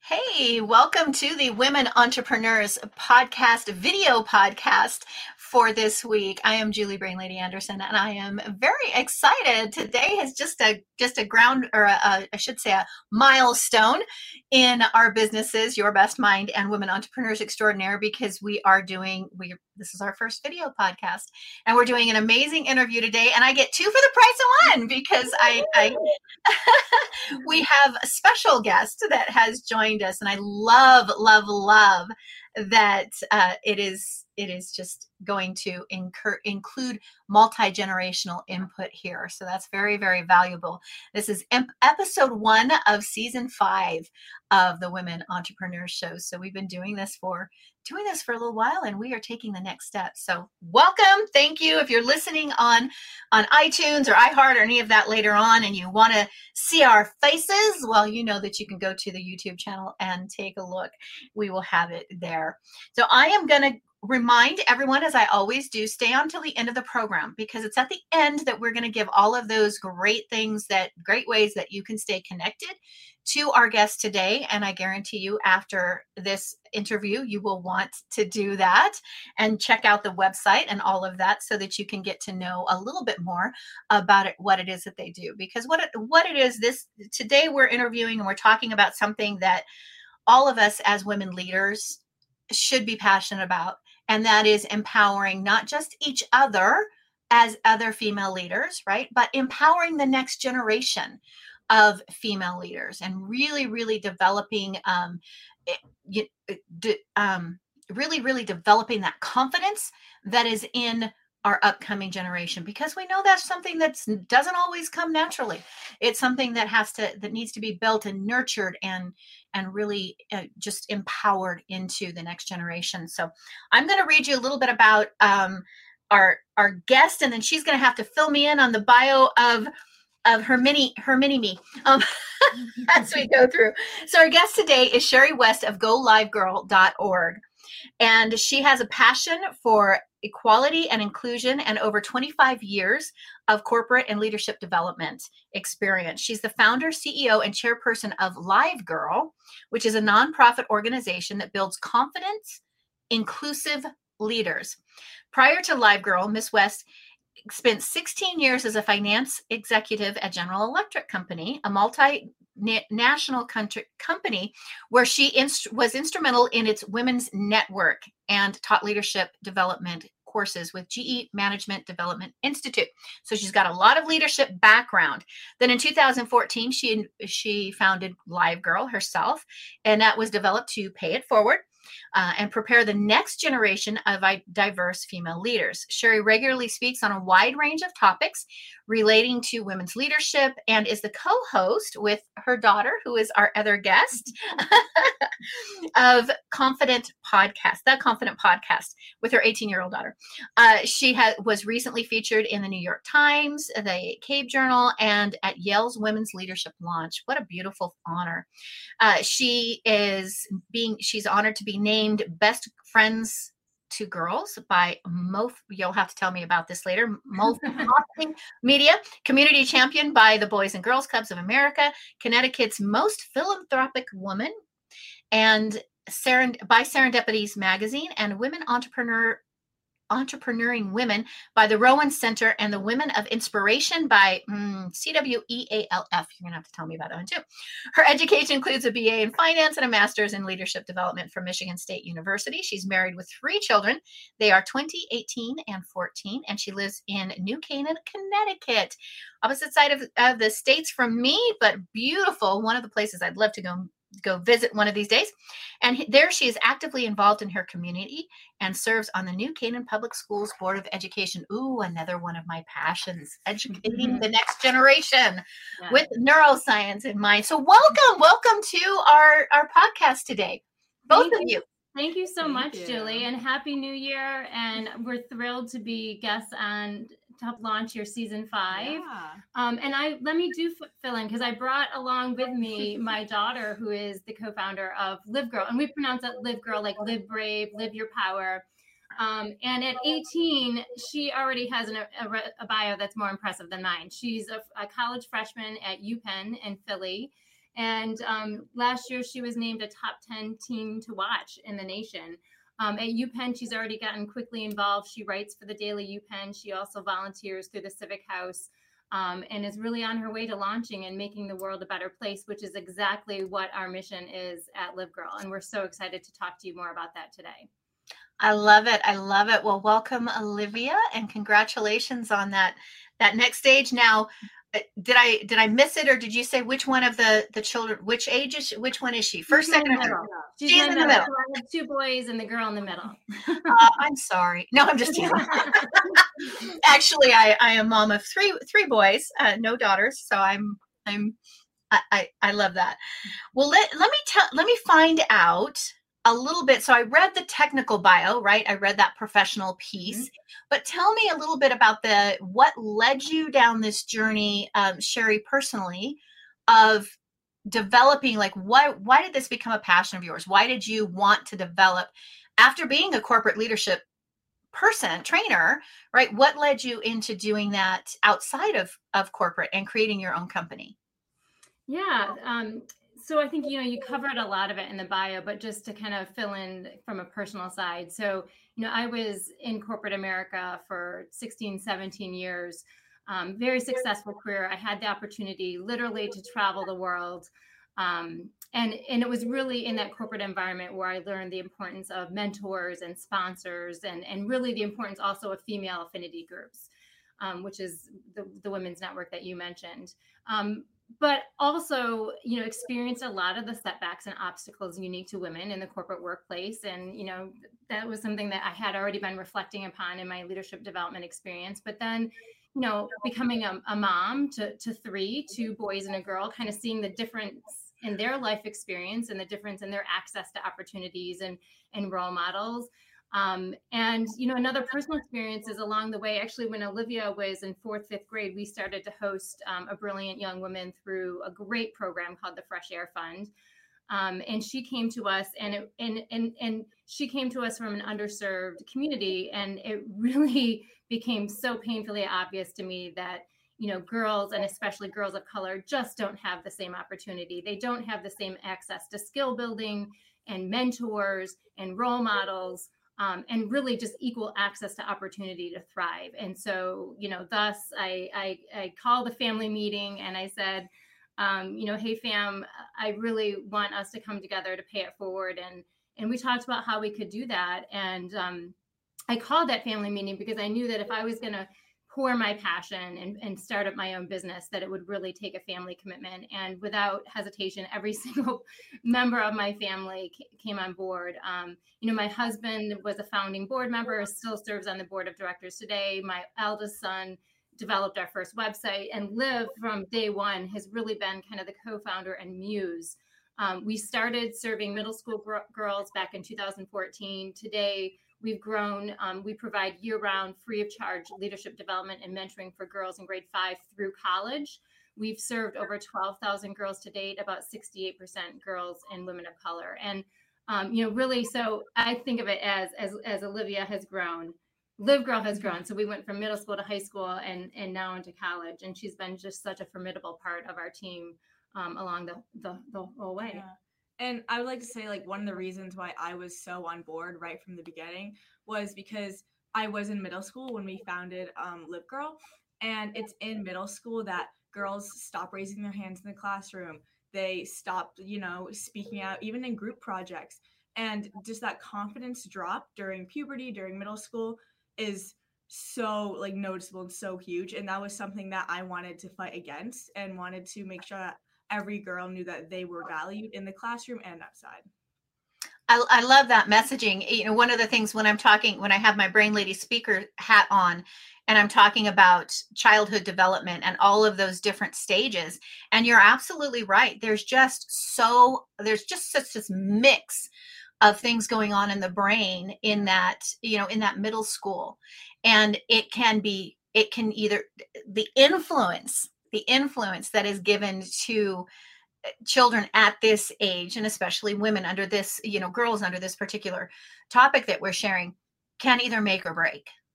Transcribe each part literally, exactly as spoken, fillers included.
Hey, welcome to the Women Entrepreneurs Podcast, video podcast for this week. I am Julie Brain Lady Anderson, and I am very excited. Today is just a just a ground, or a, a, I should say, a milestone in our businesses, Your Best Mind and Women Entrepreneurs Extraordinaire, because we are doing we. This is our first video podcast, and we're doing an amazing interview today. And I get two for the price of one because I, I we have a special guest that has joined us, and I love, love, love that uh, it is it is just going to incur, include multi-generational input here. So that's very, very valuable. This is em- episode one of season five of the Women Entrepreneurs Show. So we've been doing this for doing this for a little while, and we are taking the next step. So welcome. Thank you. If you're listening on, on iTunes or iHeart or any of that later on, and you want to see our faces, well, you know that you can go to the YouTube channel and take a look. We will have it there. So I am going to remind everyone, as I always do, stay on till the end of the program, because it's at the end that we're going to give all of those great things, that great ways that you can stay connected to our guest today. And I guarantee you, after this interview, you will want to do that and check out the website and all of that, so that you can get to know a little bit more about it, what it is that they do. Because what it, what it is, this today we're interviewing and we're talking about something that all of us as women leaders should be passionate about. And that is empowering not just each other as other female leaders, right? But empowering the next generation of female leaders, and really, really developing, um, you, um, really, really developing that confidence that is in our upcoming generation, because we know that's something that doesn't always come naturally. It's something that has to, that needs to be built and nurtured and, and really uh, just empowered into the next generation. So I'm going to read you a little bit about um, our, our guest, and then she's going to have to fill me in on the bio of, of her mini, her mini me um, as we go through. So our guest today is Sherry West of go live girl dot org. And she has a passion for equality and inclusion, and over twenty-five years of corporate and leadership development experience. She's the founder, C E O, and chairperson of Live Girl, which is a nonprofit organization that builds confident, inclusive leaders. Prior to Live Girl, Miss West spent sixteen years as a finance executive at General Electric Company, a multinational country, company where she inst- was instrumental in its women's network and taught leadership development courses with G E Management Development Institute. So she's got a lot of leadership background. Then in two thousand fourteen, she, she founded Live Girl herself, and that was developed to pay it forward Uh, and prepare the next generation of diverse female leaders. Sherry regularly speaks on a wide range of topics relating to women's leadership, and is the co-host with her daughter, who is our other guest, of Confident Podcast, The Confident Podcast, with her eighteen-year-old daughter. Uh, she ha- was recently featured in the New York Times, the Cape Journal, and at Yale's Women's Leadership Launch. What a beautiful honor. Uh, she is being, she's honored to be named Best Friends to Girls by Mo, you'll have to tell me about this later, Mo Media, Community Champion by the Boys and Girls Clubs of America, Connecticut's Most Philanthropic Woman, and Serend- by Serendipities Magazine, and Women Entrepreneur Entrepreneuring Women by the Rowan Center, and the Women of Inspiration by mm, C W E A L F. You're going to have to tell me about that one too. Her education includes a B A in finance and a master's in leadership development from Michigan State University. She's married with three children. They are twenty, eighteen, and fourteen, and she lives in New Canaan, Connecticut, opposite side of, of the states from me, but beautiful. One of the places I'd love to go go visit one of these days. And there she is actively involved in her community and serves on the New Canaan Public Schools Board of Education. Ooh, another one of my passions, educating mm-hmm. the next generation yeah. with neuroscience in mind. So welcome, welcome to our, our podcast today, both Thank of you. you. Thank you so Thank much, you. Julie, and Happy New Year. And we're thrilled to be guests on to help launch your season five. Yeah. Um, and I let me do fill in, because I brought along with me my daughter, who is the co-founder of Live Girl. And we pronounce it Live Girl, like live brave, live your power. Um, and at eighteen, she already has an, a, a bio that's more impressive than mine. She's a, a college freshman at UPenn in Philly. And um, last year, she was named a top ten team to watch in the nation. Um, at UPenn, she's already gotten quickly involved. She writes for the Daily UPenn. She also volunteers through the Civic House, um, and is really on her way to launching and making the world a better place, which is exactly what our mission is at Live Girl. And we're so excited to talk to you more about that today. I love it. I love it. Well, welcome, Olivia, and congratulations on that that next stage. Now, did I did I miss it, or did you say which one of the the children? Which age is she, which one is she? First, She's second, or third? She's, She's in the middle. So I have two boys and the girl in the middle. uh, I'm sorry. No, I'm just kidding. Actually, I I am mom of three three boys, uh, no daughters. So I'm I'm I, I I love that. Well, let let me tell let me find out a little bit. So I read the technical bio, right? I read that professional piece, mm-hmm. but tell me a little bit about the, what led you down this journey, um, Sherry, personally, of developing, like, what, why did this become a passion of yours? Why did you want to develop, after being a corporate leadership person, trainer, right? What led you into doing that outside of, of corporate and creating your own company? Yeah. Um, So I think, you know, you covered a lot of it in the bio, but just to kind of fill in from a personal side. So, you know, I was in corporate America for sixteen, seventeen years, um, very successful career. I had the opportunity literally to travel the world. Um, and, and it was really in that corporate environment where I learned the importance of mentors and sponsors, and, and really the importance also of female affinity groups, um, which is the, the Women's Network that you mentioned. Um, but also, you know, experienced a lot of the setbacks and obstacles unique to women in the corporate workplace. And, you know, that was something that I had already been reflecting upon in my leadership development experience. But then, you know, becoming a, a mom to, to three, two boys and a girl, kind of seeing the difference in their life experience and the difference in their access to opportunities and, and role models. Um, and, you know, another personal experience is along the way, actually, when Olivia was in fourth, fifth grade, we started to host um, a brilliant young woman through a great program called the Fresh Air Fund. Um, and she came to us and, it, and, and, and she came to us from an underserved community. And it really became so painfully obvious to me that, you know, girls, and especially girls of color, just don't have the same opportunity. They don't have the same access to skill building and mentors and role models. Um, and really just equal access to opportunity to thrive. And so, you know, thus I, I, I called a family meeting and I said, um, you know, hey, fam, I really want us to come together to pay it forward. And, and we talked about how we could do that. And um, I called that family meeting because I knew that if I was going to pour my passion and, and start up my own business, that it would really take a family commitment. And without hesitation, every single member of my family c- came on board. Um, you know, my husband was a founding board member, still serves on the board of directors today. My eldest son developed our first website, and Liv from day one has really been kind of the co-founder and muse. Um, we started serving middle school gr- girls back in two thousand fourteen. Today, we've grown. Um, we provide year-round, free of charge leadership development and mentoring for girls in grade five through college. We've served over twelve thousand girls to date, about sixty-eight percent girls and women of color. And, um, you know, really, so I think of it as, as, as Olivia has grown, Live Girl has grown. So we went from middle school to high school and, and now into college. And she's been just such a formidable part of our team um, along the, the, the whole way. Yeah. And I would like to say, like, one of the reasons why I was so on board right from the beginning was because I was in middle school when we founded um, Live Girl. And it's in middle school that girls stop raising their hands in the classroom. They stop, you know, speaking out, even in group projects. And just that confidence drop during puberty, during middle school is so, like, noticeable and so huge. And that was something that I wanted to fight against and wanted to make sure that every girl knew that they were valued in the classroom and outside. I, I love that messaging. You know, one of the things when I'm talking, when I have my Brain Lady speaker hat on and I'm talking about childhood development and all of those different stages, and you're absolutely right. There's just so, there's just such this mix of things going on in the brain in that, you know, in that middle school. And it can be, it can either, the influence, the influence that is given to children at this age, and especially women under this, you know, girls under this particular topic that we're sharing, can either make or break.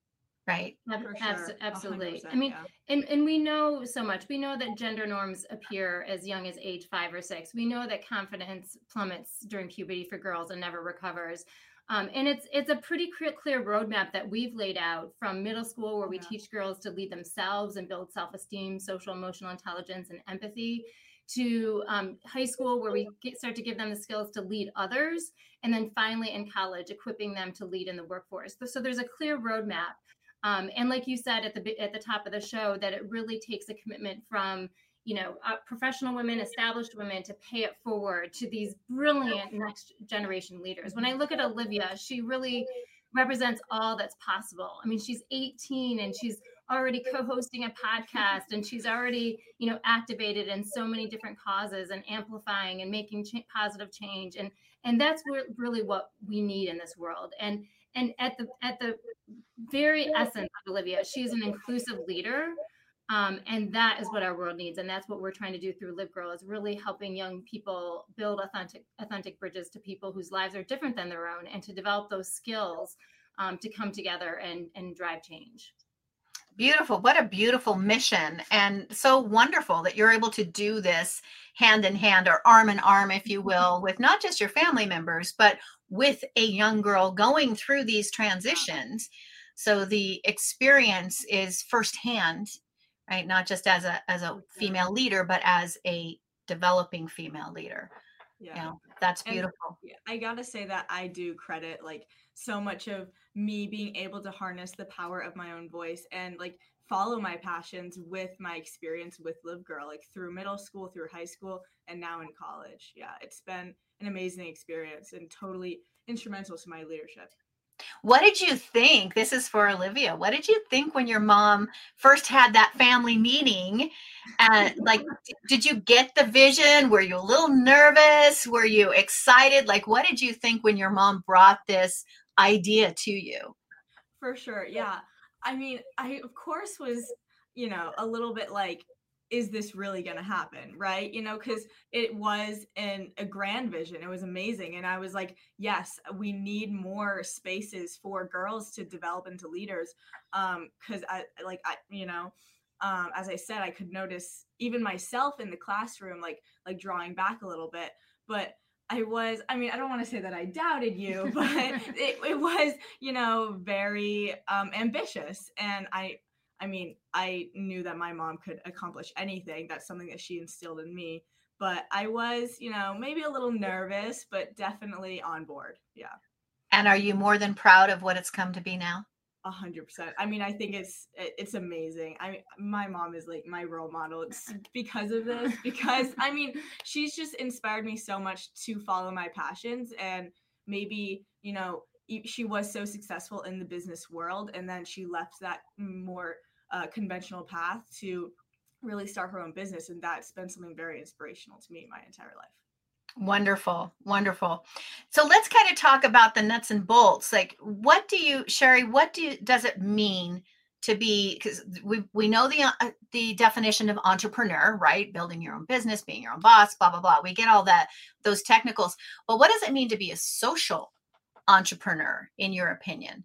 Right. For Abs- sure. absolutely. I one hundred percent, mean, yeah. and, and we know so much. We know that gender norms appear as young as age five or six. We know that confidence plummets during puberty for girls and never recovers. Um, and it's it's a pretty clear, clear roadmap that we've laid out from middle school, where we Yeah. teach girls to lead themselves and build self-esteem, social emotional intelligence, and empathy, to um, high school, where we get, start to give them the skills to lead others, and then finally in college, equipping them to lead in the workforce. So, so there's a clear roadmap. Um, and like you said at the at the top of the show, that it really takes a commitment from, you know, uh, professional women, established women, to pay it forward to these brilliant next generation leaders. When I look at Olivia, she really represents all that's possible. I mean, she's eighteen and she's already co-hosting a podcast, and she's already, you know, activated in so many different causes and amplifying and making ch- positive change. And and that's re- really what we need in this world. And and at the at the very essence of Olivia, she's an inclusive leader. Um, and that is what our world needs. And that's what we're trying to do through Live Girl, is really helping young people build authentic, authentic bridges to people whose lives are different than their own, and to develop those skills um, to come together and, and drive change. Beautiful. What a beautiful mission. And so wonderful that you're able to do this hand in hand, or arm in arm, if you will, with not just your family members, but with a young girl going through these transitions. So the experience is firsthand, right? Not just as a as a female leader, but as a developing female leader. Yeah. You know, that's And beautiful. yeah, I gotta say that I do credit like so much of me being able to harness the power of my own voice and like follow my passions with my experience with Live Girl, like through middle school, through high school, and now in college. Yeah, it's been an amazing experience and totally instrumental to my leadership. What did you think? This is for Olivia. What did you think when your mom first had that family meeting? Uh, like, did you get the vision? Were you a little nervous? Were you excited? Like, what did you think when your mom brought this idea to you? For sure. Yeah. I mean, I of course was, you know, a little bit like, is this really going to happen? Right. You know, because it was in a grand vision. It was amazing. And I was like, yes, we need more spaces for girls to develop into leaders. Um, because I like, I, you know, um, as I said, I could notice even myself in the classroom, like, like drawing back a little bit, but I was, I mean, I don't want to say that I doubted you, but it, it was, you know, very um, ambitious. And I, I mean, I knew that my mom could accomplish anything. That's something that she instilled in me. But I was, you know, maybe a little nervous, but definitely on board. Yeah. And are you more than proud of what it's come to be now? A hundred percent. I mean, I think it's it's amazing. I my mom is like my role model. It's because of this. Because I mean, she's just inspired me so much to follow my passions. And maybe, you know, she was so successful in the business world, and then she left that more uh, conventional path to really start her own business, and that's been something very inspirational to me my entire life. Wonderful. Wonderful. So let's kind of talk about the nuts and bolts. Like, what do you, Sherry, what do you, does it mean to be, because we, we know the, uh, the definition of entrepreneur, right? Building your own business, being your own boss, blah, blah, blah. We get all that, those technicals. But what does it mean to be a social entrepreneur, in your opinion?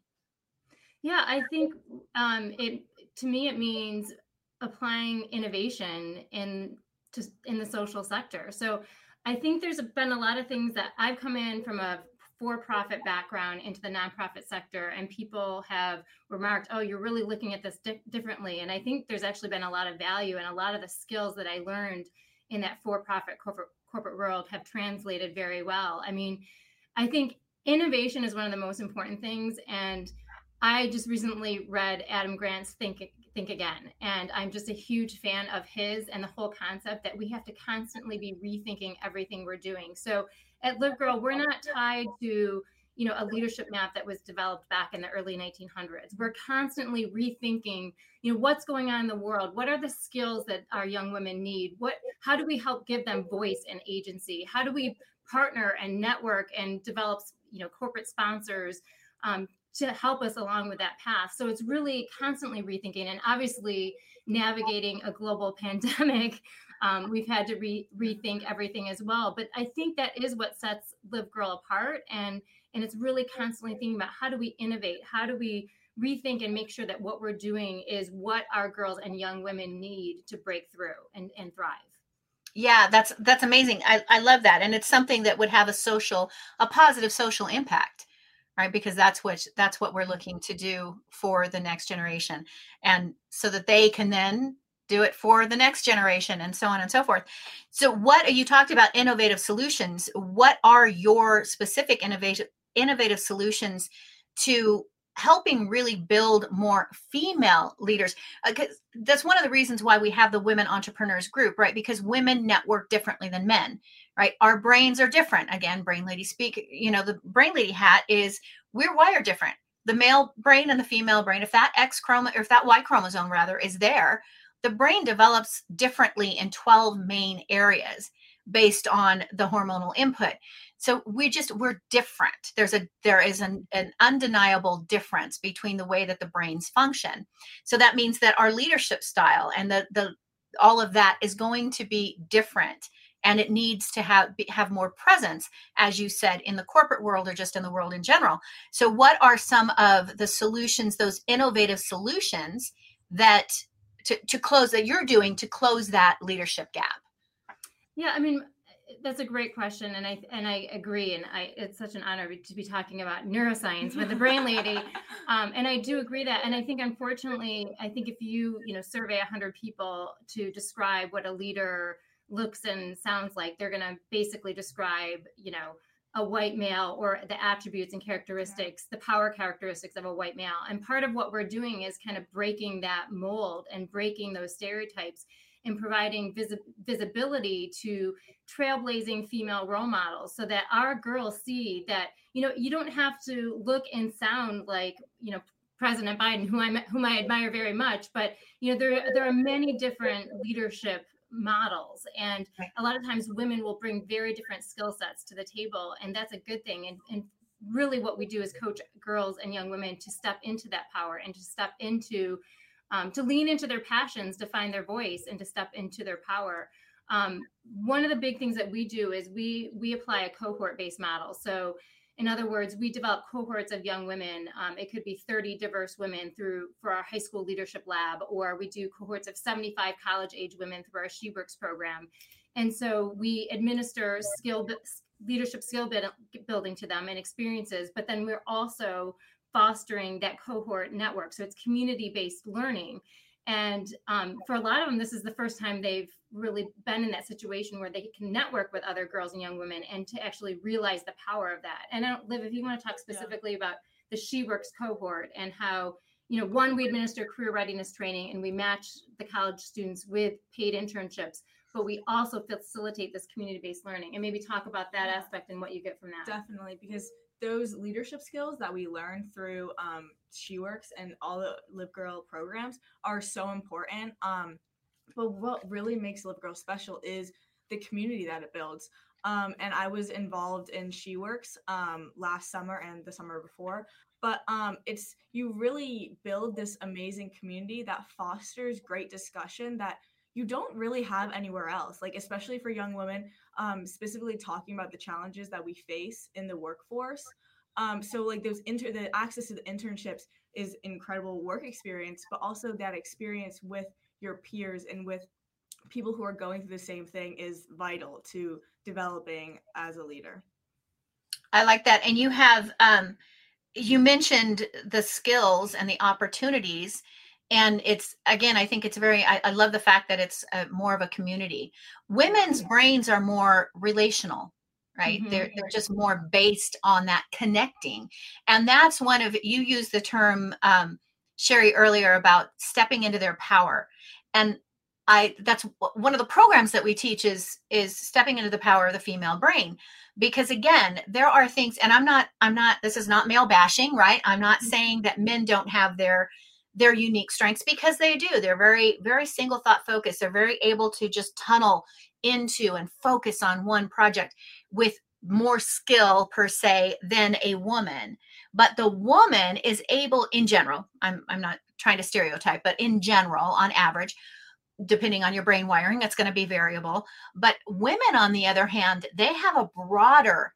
Yeah, I think um, it, to me, it means applying innovation in, to, in the social sector. So I think there's been a lot of things that I've come in from a for-profit background into the nonprofit sector, and people have remarked, oh, you're really looking at this di- differently. And I think there's actually been a lot of value, and a lot of the skills that I learned in that for-profit corporate corporate world have translated very well. I mean, I think innovation is one of the most important things. And I just recently read Adam Grant's Think Think Again, and I'm just a huge fan of his and the whole concept that we have to constantly be rethinking everything we're doing. So at Live Girl, we're not tied to, you know, a leadership map that was developed back in the early nineteen hundreds. We're constantly rethinking, you know, what's going on in the world. What are the skills that our young women need? What, how do we help give them voice and agency? How do we partner and network and develop, you know, corporate sponsors um, to help us along with that path? So it's really constantly rethinking, and obviously navigating a global pandemic. Um, we've had to re- rethink everything as well. But I think that is what sets Live Girl apart. And, and it's really constantly thinking about, how do we innovate? How do we rethink and make sure that what we're doing is what our girls and young women need to break through and, and thrive. Yeah, that's that's amazing. I, I love that. And it's something that would have a social, a positive social impact, right? Because that's what that's what we're looking to do for the next generation. And so that they can then do it for the next generation and so on and so forth. So what you talked about innovative solutions. What are your specific innovative innovative solutions to helping really build more female leaders? Because uh, that's one of the reasons why we have the Women Entrepreneurs Group, right? Because women network differently than men, right? Our brains are different. Again, Brain Lady speak, you know, the Brain Lady hat is we're wired different. The male brain and the female brain, if that X chromosome, or if that Y chromosome rather is there, the brain develops differently in twelve main areas based on the hormonal input. So we just, we're different. There's a, there is an, an undeniable difference between the way that the brains function. So that means that our leadership style and the, the, all of that is going to be different, and it needs to have, have more presence, as you said, in the corporate world or just in the world in general. So what are some of the solutions, those innovative solutions that to, to close that you're doing to close that leadership gap? Yeah, I mean, that's a great question, and I and I agree, and I it's such an honor to be talking about neuroscience with the Brain Lady, um, and I do agree that, and I think unfortunately, I think if you you know survey a hundred people to describe what a leader looks and sounds like, they're going to basically describe you know a white male, or the attributes and characteristics, the power characteristics of a white male, and part of what we're doing is kind of breaking that mold and breaking those stereotypes, and providing vis- visibility to trailblazing female role models, so that our girls see that, you know, you don't have to look and sound like, you know, President Biden, who I whom I admire very much, but, you know, there, there are many different leadership models. And a lot of times women will bring very different skill sets to the table. And that's a good thing. And, and really what we do is coach girls and young women to step into that power and to step into Um, to lean into their passions, to find their voice, and to step into their power. Um, one of the big things that we do is we we apply a cohort-based model. So in other words, we develop cohorts of young women. Um, it could be thirty diverse women through for our high school leadership lab, or we do cohorts of seventy-five college-age women through our She Works program. And so we administer skill leadership skill building to them and experiences, but then we're also fostering that cohort network. So it's community-based learning. And um, for a lot of them, this is the first time they've really been in that situation where they can network with other girls and young women and to actually realize the power of that. And I don't, Liv, if you want to talk specifically yeah. about the She Works cohort and how, you know, one, we administer career readiness training and we match the college students with paid internships, but we also facilitate this community-based learning, and maybe talk about that aspect and what you get from that. Definitely, because those leadership skills that we learn through um, She Works and all the Live Girl programs are so important. Um, but what really makes Live Girl special is the community that it builds. Um, and I was involved in She Works um, last summer and the summer before. But um, it's you really build this amazing community that fosters great discussion that you don't really have anywhere else, like especially for young women, um, specifically talking about the challenges that we face in the workforce. Um, so like those inter the access to the internships is incredible work experience, but also that experience with your peers and with people who are going through the same thing is vital to developing as a leader. I like that. And you have, um, you mentioned the skills and the opportunities. And it's, again, I think it's very, I, I love the fact that it's a, more of a community. Women's brains are more relational, right? Mm-hmm. They're, they're just more based on that connecting. And that's one of, you used the term, um, Sherry, earlier about stepping into their power. And I, that's one of the programs that we teach is, is stepping into the power of the female brain. Because again, there are things, and I'm not, I'm not, this is not male bashing, right? I'm not saying that men don't have their, their unique strengths, because they do. They're very, very single thought focused. They're very able to just tunnel into and focus on one project with more skill per se than a woman. But the woman is able in general, I'm, I'm not trying to stereotype, but in general, on average, depending on your brain wiring, it's going to be variable. But women, on the other hand, they have a broader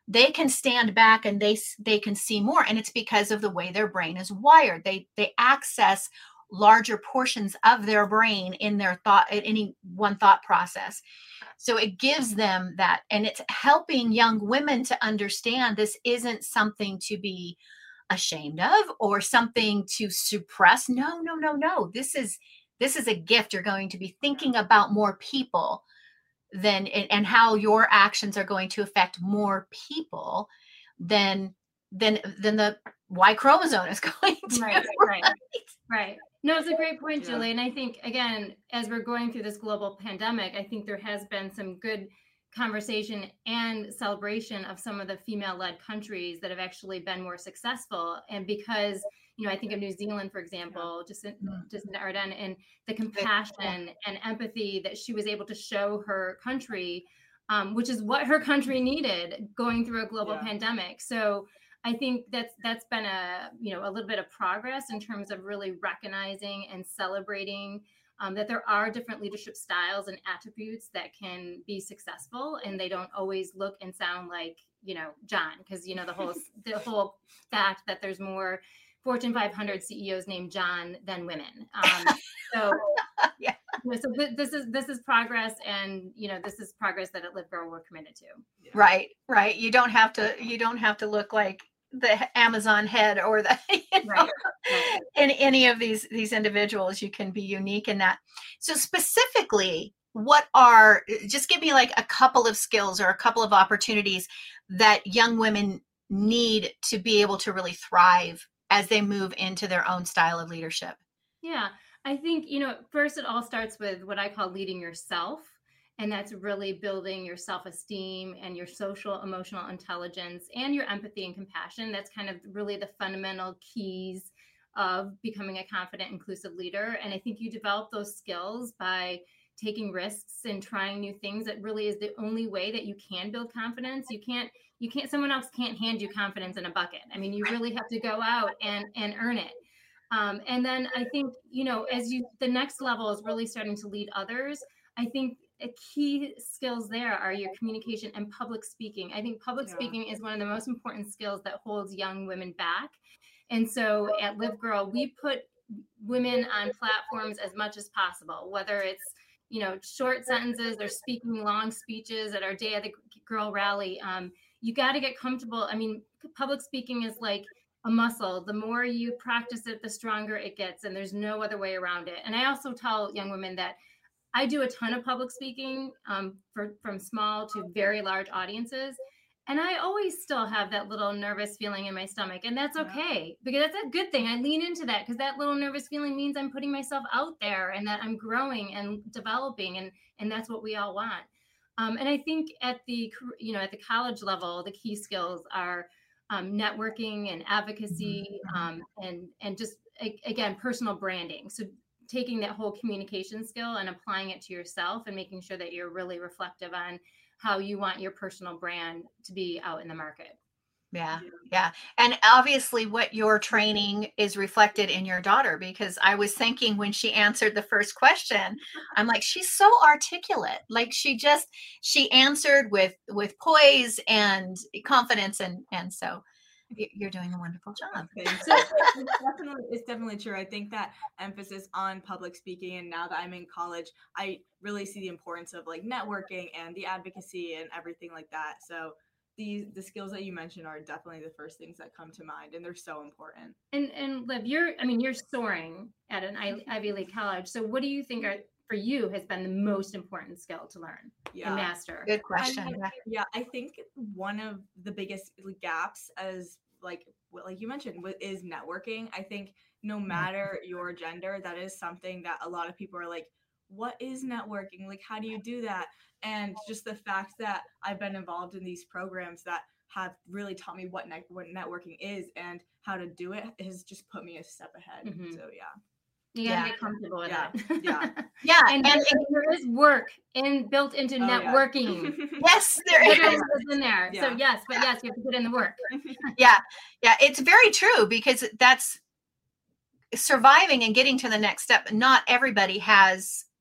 they can stand back and they they can see more, and it's because of the way their brain is wired. They they access larger portions of their brain in their thought, in any one thought process. So it gives them that, and it's helping young women to understand this isn't something to be ashamed of or something to suppress. No, no, no, no. This is this is a gift. You're going to be thinking about more people than, and how your actions are going to affect more people than than than the Y chromosome is going to. Right, right, right. No, it's a great point, Julie. Yeah. And I think, again, as we're going through this global pandemic, I think there has been some good conversation and celebration of some of the female-led countries that have actually been more successful. And because, you know, I think of New Zealand, for example, just in, just in Ardern, and the compassion and empathy that she was able to show her country, um, which is what her country needed going through a global yeah. pandemic. So I think that's that's been a, you know, a little bit of progress in terms of really recognizing and celebrating um, that there are different leadership styles and attributes that can be successful, and they don't always look and sound like, you know, John, because, you know, the whole the whole fact that there's more Fortune five hundred C E Os named John than women. Um, so, yeah. You know, so th- this is this is progress, and, you know, this is progress that at Live Grow we're committed to. Right, right. You don't have to. You don't have to look like the Amazon head or the, you know, right. Right. in any of these these individuals. You can be unique in that. So specifically, what are, just give me like a couple of skills or a couple of opportunities that young women need to be able to really thrive as they move into their own style of leadership? Yeah, I think, you know, first it all starts with what I call leading yourself. And that's really building your self-esteem and your social, emotional intelligence and your empathy and compassion. That's kind of really the fundamental keys of becoming a confident, inclusive leader. And I think you develop those skills by taking risks and trying new things. That really is the only way that you can build confidence. You can't, you can't, someone else can't hand you confidence in a bucket. I mean, you really have to go out and, and earn it. Um, and then I think, you know, as you, the next level is really starting to lead others. I think a key skills there are your communication and public speaking. I think public yeah. speaking is one of the most important skills that holds young women back. And so at Live Grow, we put women on platforms as much as possible, whether it's, you know, short sentences or speaking long speeches at our Day of the Girl rally. Um, you got to get comfortable. I mean, public speaking is like a muscle. The more you practice it, the stronger it gets, and there's no other way around it. And I also tell young women that I do a ton of public speaking um, for, from small to very large audiences. And I always still have that little nervous feeling in my stomach. And that's okay, because that's a good thing. I lean into that because that little nervous feeling means I'm putting myself out there and that I'm growing and developing. And, and that's what we all want. Um, and I think at the, you know, at the college level, the key skills are um, networking and advocacy um, and, and just, again, personal branding. So taking that whole communication skill and applying it to yourself and making sure that you're really reflective on how you want your personal brand to be out in the market. Yeah. Yeah. And obviously what you're training is reflected in your daughter, because I was thinking when she answered the first question, I'm like, she's so articulate. Like she just, she answered with, with poise and confidence. And, and so you're doing a wonderful job. It's definitely, it's definitely true. I think that emphasis on public speaking, and now that I'm in college, I really see the importance of like networking and the advocacy and everything like that. So the the skills that you mentioned are definitely the first things that come to mind, and they're so important. And and Liv, you're, I mean, you're soaring at an Ivy League college. So what do you think are, for you, has been the most important skill to learn yeah. and master? Good question. I mean, yeah, I think one of the biggest gaps, as like like you mentioned, is networking. I think no matter your gender, that is something that a lot of people are like, what is networking? Like, how do you do that? And just the fact that I've been involved in these programs that have really taught me what, ne- what networking is and how to do it has just put me a step ahead. Mm-hmm. So yeah. You gotta yeah. get comfortable with yeah. it. Yeah. Yeah. And, and, and there is work in built into oh, networking. Yeah. Yes, there is. There is in there. Yeah. So yes, but yes, you have to put in the work. Yeah. Yeah. It's very true, because that's surviving and getting to the next step. Not everybody has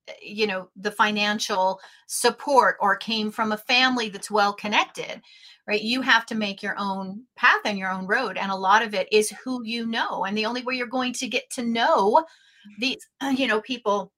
you know, the financial support or came from a family that's well connected, right? You have to make your own path and your own road. And a lot of it is who you know. And the only way you're going to get to know these, you know, people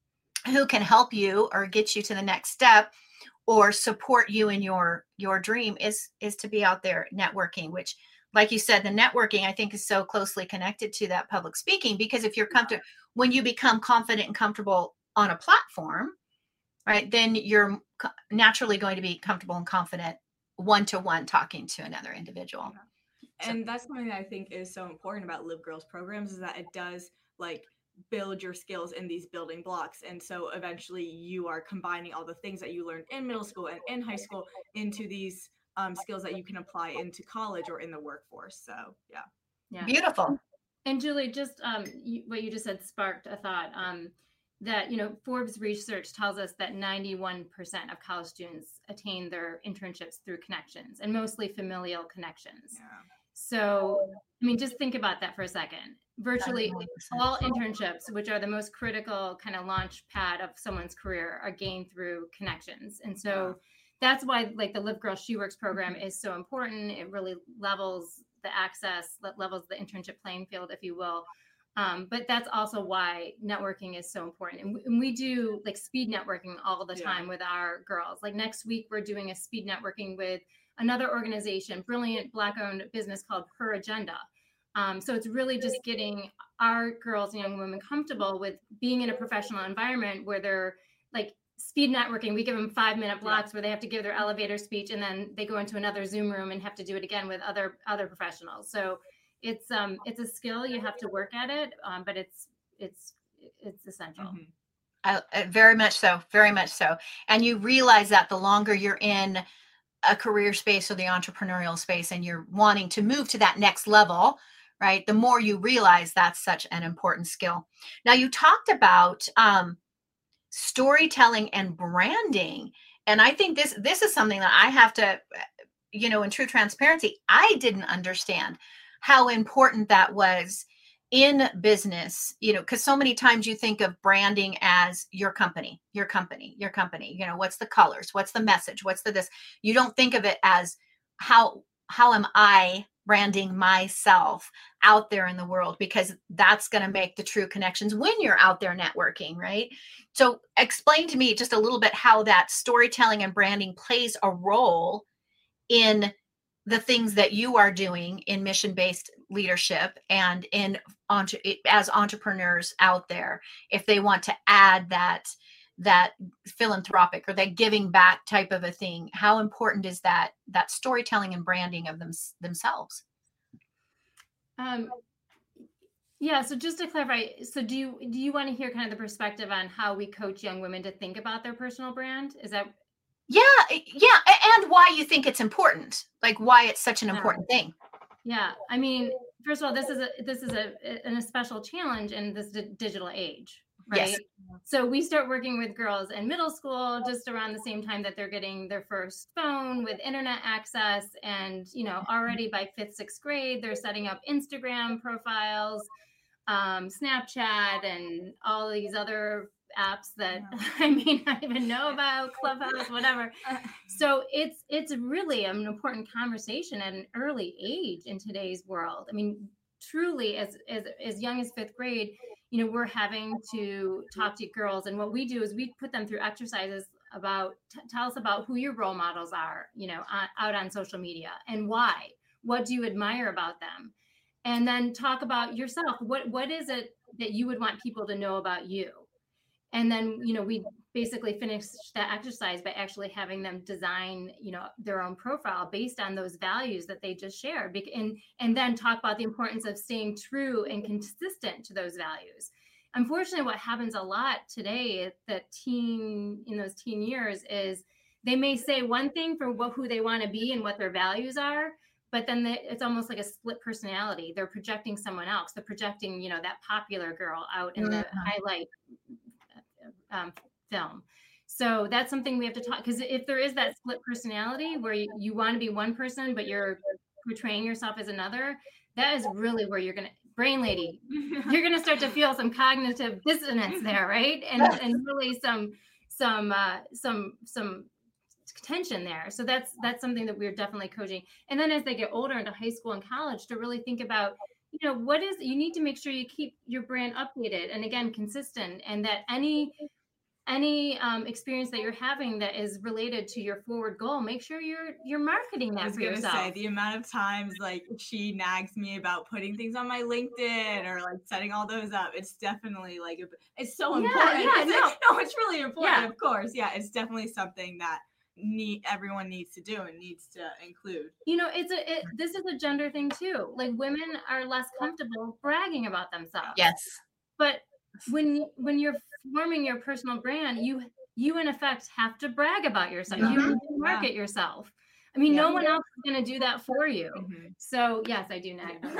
who can help you or get you to the next step or support you in your your dream is is to be out there networking, which, like you said, the networking I think is so closely connected to that public speaking, because if you're comfortable, when you become confident and comfortable on a platform, right, then you're naturally going to be comfortable and confident one-to-one talking to another individual. Yeah. And so, that's something that I think is so important about Live Girls programs, is that it does like build your skills in these building blocks. And so eventually you are combining all the things that you learned in middle school and in high school into these um, skills that you can apply into college or in the workforce. So yeah. Yeah. Beautiful. And Julie, just um, you, what you just said sparked a thought um, that, you know, Forbes research tells us that ninety-one percent of college students attain their internships through connections, and mostly familial connections. Yeah. So, I mean, just think about that for a second. Virtually all internships, which are the most critical kind of launch pad of someone's career, are gained through connections. And so that's why like the Live Girl She Works program is so important. It really levels the access, levels the internship playing field, if you will. Um, but that's also why networking is so important. And we, and we do like speed networking all the time yeah. with our girls. Like next week, we're doing a speed networking with another organization, brilliant Black-owned business called Her Agenda. Um, so it's really just getting our girls and young women comfortable with being in a professional environment where they're like speed networking. We give them five minute blocks where they have to give their elevator speech, and then they go into another Zoom room and have to do it again with other other professionals. So it's um it's a skill. You have to work at it, um, but it's it's it's essential. Mm-hmm. I, uh, very much so, very much so. And you realize that the longer you're in a career space or the entrepreneurial space, and you're wanting to move to that next level, right, the more you realize that's such an important skill. Now, you talked about um, storytelling and branding. And I think this, this is something that I have to, you know, in true transparency, I didn't understand how important that was in business, you know, because so many times you think of branding as your company, your company, your company, you know, what's the colors, what's the message, what's the this, you don't think of it as how, how am I branding myself out there in the world, because that's going to make the true connections when you're out there networking, right? So explain to me just a little bit how that storytelling and branding plays a role in the things that you are doing in mission-based leadership and in as entrepreneurs out there, if they want to add that that philanthropic or that giving back type of a thing. How important is that that storytelling and branding of them themselves? Um, yeah. So just to clarify, so do you do you want to hear kind of the perspective on how we coach young women to think about their personal brand? Is that? Yeah, yeah, and why you think it's important, like why it's such an important yeah. thing. Yeah, I mean, first of all, this is a this is a an, a special challenge in this d- digital age. Right. Yes. So we start working with girls in middle school just around the same time that they're getting their first phone with internet access. And, you know, already by fifth, sixth grade, they're setting up Instagram profiles, um, Snapchat, and all these other apps that I may not even know about, Clubhouse, whatever. So it's it's really an important conversation at an early age in today's world. I mean, truly, as as as young as fifth grade, you know, we're having to talk to girls, and what we do is we put them through exercises about t- tell us about who your role models are, you know, on, out on social media, and why. What do you admire about them? And then talk about yourself. What what is it that you would want people to know about you? And then, you know, we basically finish that exercise by actually having them design, you know, their own profile based on those values that they just shared. And, and then talk about the importance of staying true and consistent to those values. Unfortunately, what happens a lot today, that teen, in those teen years, is they may say one thing for what, who they want to be and what their values are, but then they, it's almost like a split personality. They're projecting someone else. They're projecting, you know, that popular girl out in the mm-hmm. highlight Um, film. So that's something we have to talk, because if there is that split personality where you, you want to be one person, but you're portraying yourself as another, that is really where you're going to brain lady, you're going to start to feel some cognitive dissonance there, right? And and really some some uh, some some tension there. So that's that's something that we're definitely coaching. And then as they get older into high school and college, to really think about, you know, what is, you need to make sure you keep your brand updated and again consistent, and that any any um, experience that you're having that is related to your forward goal, make sure you're you're marketing that I was for gonna yourself. say, the amount of times like she nags me about putting things on my LinkedIn or like setting all those up, it's definitely like it's so Yeah, important. yeah, It's no. like, no, it's really important. Yeah. Of course, yeah, it's definitely something that need everyone needs to do and needs to include. You know, it's a it, this is a gender thing too. Like women are less comfortable bragging about themselves. Yes. But when when you're forming your personal brand, you you in effect have to brag about yourself. Mhm. You need to market Yeah. yourself. I mean, Yeah. no one else is going to do that for you. Mhm. So yes, I do nag. In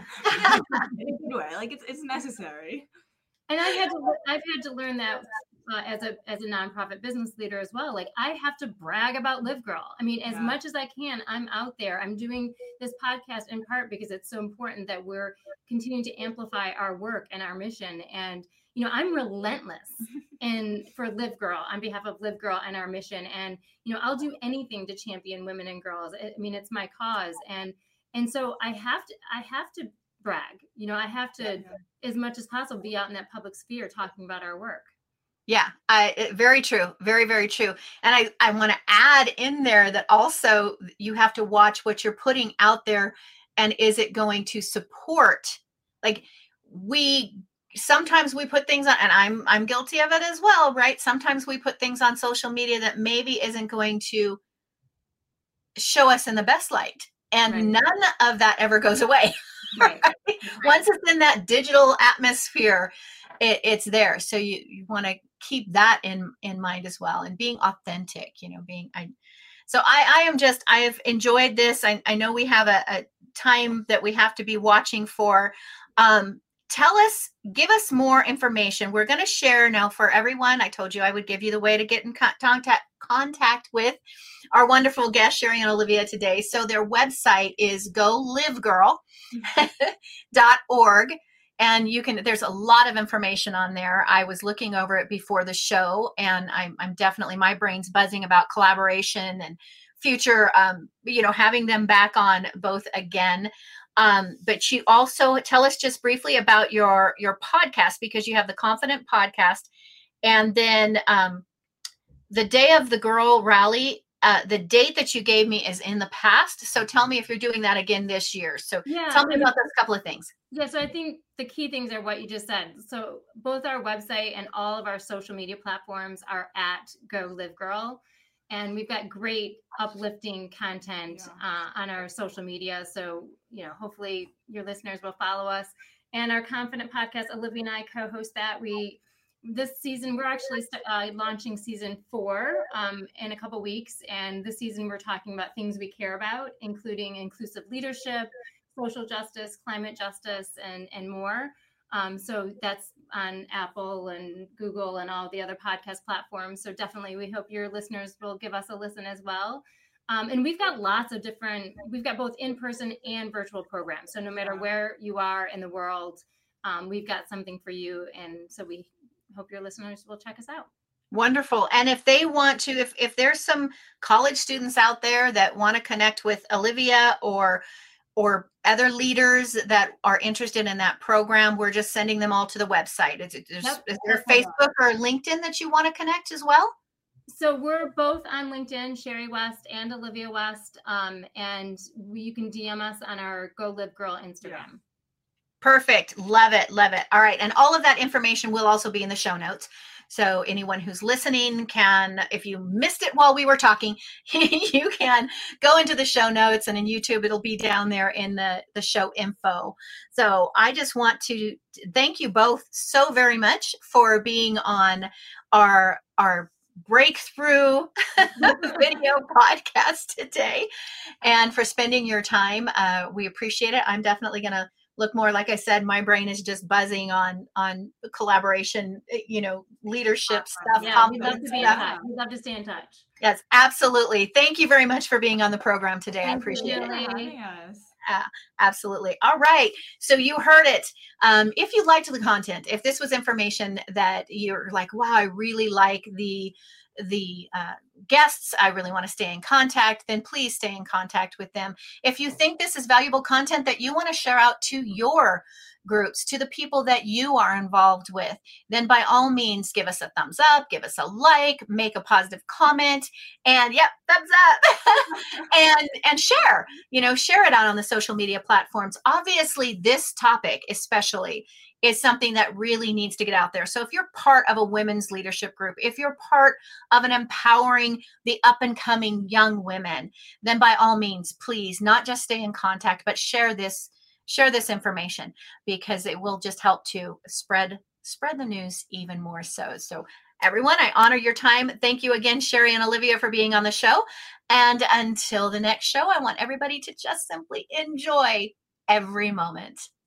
a good way, like it's it's necessary. And I had to I've had to learn that uh, as a as a nonprofit business leader as well. Like I have to brag about Live Girl. I mean, as Yeah. much as I can, I'm out there. I'm doing this podcast in part because it's so important that we're continuing to amplify our work and our mission. And you know, I'm relentless in for Live Girl on behalf of Live Girl and our mission. And you know, I'll do anything to champion women and girls. I mean, it's my cause. And and so I have to I have to brag. You know, I have to, Yeah. as much as possible, be out in that public sphere talking about our work. Yeah, I, it- very true. Very, very true. And I, I want to add in there that also you have to watch what you're putting out there, and is it going to support? Like we sometimes we put things on, and I'm I'm guilty of it as well, right? Sometimes we put things on social media that maybe isn't going to show us in the best light, and Right. none of that ever goes away. Right. Right? Once it's in that digital atmosphere, it, it's there. So you, you want to keep that in in mind as well, and being authentic, you know, being I so I, I am just I have enjoyed this. I, I know we have a, a time that we have to be watching for. Um, tell us, give us more information. We're going to share now for everyone. I told you I would give you the way to get in con- contact contact with our wonderful guests, Sherry and Olivia, today. So their website is go live girl dot org. And you can, there's a lot of information on there. I was looking over it before the show, and I'm, I'm definitely, my brain's buzzing about collaboration and future, um, you know, having them back on both again. Um, but you also tell us just briefly about your, your podcast, because you have the Confident Podcast, and then um, the Day of the Girl Rally. Uh, the date that you gave me is in the past. So tell me if you're doing that again this year. So Yeah. tell me about those couple of things. Yeah, so I think the key things are what you just said. So both our website and all of our social media platforms are at Go Live Girl. And we've got great uplifting content Yeah. uh, on our social media. So, you know, hopefully your listeners will follow us. And our Confident Podcast, Olivia and I co-host that. We This season, we're actually st- uh, launching season four um, in a couple weeks. And this season, we're talking about things we care about, including inclusive leadership, social justice, climate justice, and, and more. Um, so that's on Apple and Google and all the other podcast platforms. So definitely, we hope your listeners will give us a listen as well. Um, and we've got lots of different, we've got both in-person and virtual programs. So no matter where you are in the world, um, we've got something for you. And so we hope your listeners will check us out. Wonderful. And if they want to, if, if there's some college students out there that want to connect with Olivia or or other leaders that are interested in that program, we're just sending them all to the website. Is, it, is, Yep. is there Facebook or LinkedIn that you want to connect as well? So we're both on LinkedIn, Sherry West and Olivia West. Um, and we, you can D M us on our Go Live Girl Instagram. Yeah. Perfect. Love it. Love it. All right. And all of that information will also be in the show notes. So anyone who's listening can, if you missed it while we were talking, you can go into the show notes, and in YouTube, it'll be down there in the, the show info. So I just want to thank you both so very much for being on our, our breakthrough video podcast today, and for spending your time. Uh, we appreciate it. I'm definitely going to look more, like I said, my brain is just buzzing on on collaboration, you know, leadership stuff. Yeah, we'd love to be in stuff. touch. We'd love to stay in touch. Yes, absolutely. Thank you very much for being on the program today. I Thank you, appreciate it. Julie. Having us. Uh, absolutely. All right. So you heard it. Um, if you liked the content, if this was information that you're like, wow, I really like the the uh, guests, I really want to stay in contact, then please stay in contact with them. If you think this is valuable content that you want to share out to your groups, to the people that you are involved with, then by all means, give us a thumbs up, give us a like, make a positive comment, and yep, thumbs up, and and share, you know, share it out on the social media platforms. Obviously, this topic especially is something that really needs to get out there. So if you're part of a women's leadership group, if you're part of an empowering the up and coming young women, then by all means, please not just stay in contact, but share this share this information, because it will just help to spread spread the news even more so. So everyone, I honor your time. Thank you again, Sherry and Olivia, for being on the show. And until the next show, I want everybody to just simply enjoy every moment.